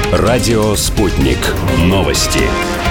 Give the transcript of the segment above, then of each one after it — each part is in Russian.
Радио «Спутник». Новости.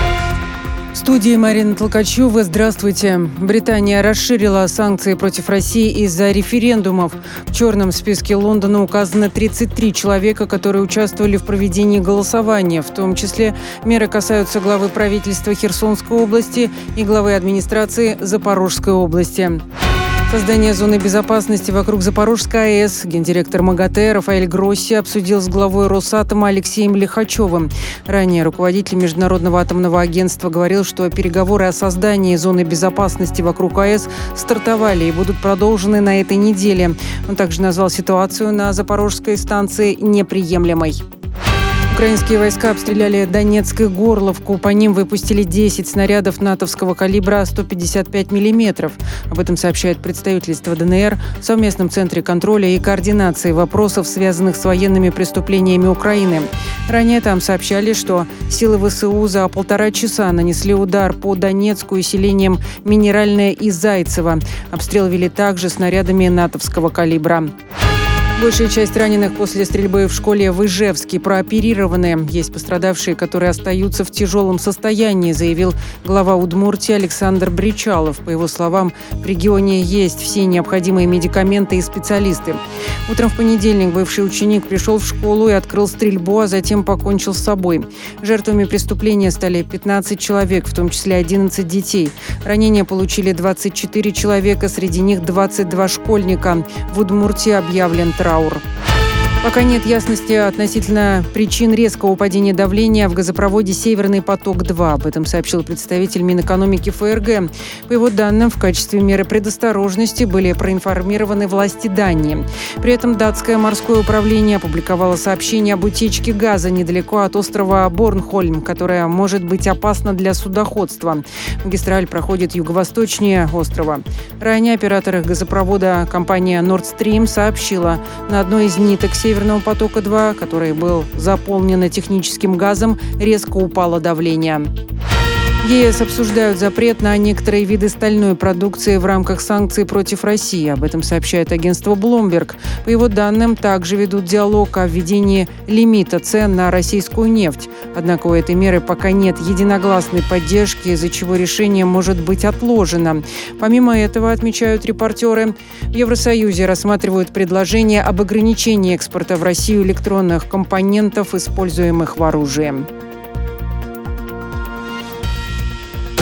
В студии Марина Толкачева. Здравствуйте. Британия расширила санкции против России из-за референдумов. В черном списке Лондона указано 33 человека, которые участвовали в проведении голосования. В том числе меры касаются главы правительства Херсонской области и главы администрации Запорожской области. Создание зоны безопасности вокруг Запорожской АЭС гендиректор МАГАТЭ Рафаэль Гросси обсудил с главой Росатома Алексеем Лихачевым. Ранее руководитель Международного атомного агентства говорил, что переговоры о создании зоны безопасности вокруг АЭС стартовали и будут продолжены на этой неделе. Он также назвал ситуацию на Запорожской станции неприемлемой. Украинские войска обстреляли Донецк и Горловку. По ним выпустили 10 снарядов натовского калибра 155 мм. Об этом сообщает представительство ДНР в совместном центре контроля и координации вопросов, связанных с военными преступлениями Украины. Ранее там сообщали, что силы ВСУ за 1,5 часа нанесли удар по Донецку и селениям Минеральное и Зайцево. Обстрел вели также снарядами натовского калибра. Большая часть раненых после стрельбы в школе в Ижевске прооперированы. Есть пострадавшие, которые остаются в тяжелом состоянии, заявил глава Удмуртии Александр Бричалов. По его словам, в регионе есть все необходимые медикаменты и специалисты. Утром в понедельник бывший ученик пришел в школу и открыл стрельбу, а затем покончил с собой. Жертвами преступления стали 15 человек, в том числе 11 детей. Ранения получили 24 человека, среди них 22 школьника. В Удмуртии объявлен траур. Пока нет ясности относительно причин резкого падения давления в газопроводе «Северный поток-2». Об этом сообщил представитель Минэкономики ФРГ. По его данным, в качестве меры предосторожности были проинформированы власти Дании. При этом датское морское управление опубликовало сообщение об утечке газа недалеко от острова Борнхольм, которая может быть опасна для судоходства. Магистраль проходит юго-восточнее острова. Ранее оператор газопровода компания Nord Stream сообщила, на одной из ниток «Северного потока-2», который был заполнен техническим газом, резко упало давление. В ЕС обсуждают запрет на некоторые виды стальной продукции в рамках санкций против России. Об этом сообщает агентство Bloomberg. По его данным, также ведут диалог о введении лимита цен на российскую нефть. Однако у этой меры пока нет единогласной поддержки, из-за чего решение может быть отложено. Помимо этого, отмечают репортеры, в Евросоюзе рассматривают предложение об ограничении экспорта в Россию электронных компонентов, используемых в оружии.